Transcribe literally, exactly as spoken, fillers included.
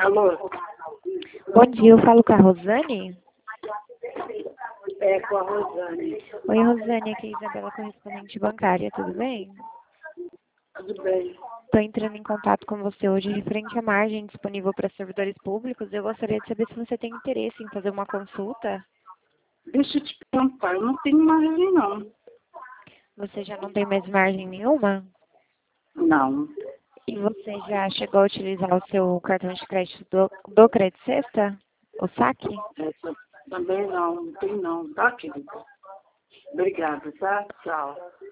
Alô? Bom dia, eu falo com a Rosane? É, com a Rosane. Oi, Rosane, aqui é a Isabela, correspondente bancária, tudo bem? Tudo bem? Estou entrando em contato com você hoje referente à margem disponível para servidores públicos. Eu gostaria de saber se você tem interesse em fazer uma consulta. Deixa eu te perguntar, eu não tenho margem, não. Você já não tem mais margem nenhuma? Não. E você já chegou a utilizar o seu cartão de crédito do, do Crédito Sexta? O saque? Essa também não, não tem não, tá, querida? Obrigada, tá? Tchau.